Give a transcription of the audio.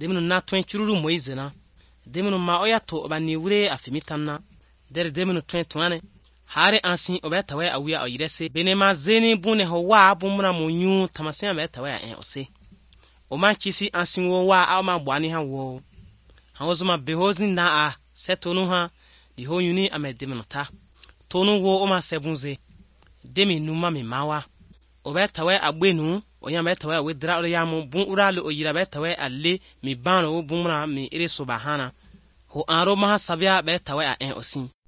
deminu na twen chururu Moise na deminu ma oya to obani wure afimitanna der deminu twen twane hare ansin obetawe awia oyirese benema zeni bune ho wa bumra monyu tamasia betawe ose o ma chisi ansin wo wa a ma bwani ha wo ha ozuma behozin na a setonu ha di ho yuni amedeminu ta tonu wo o ma sebunze demi numa mi mawa obetawe agbenu oya betawe wedra o ya mu bun urale oyira betawe alle mi bano bumra mi ire subahana ho aro ma sabia betawe osin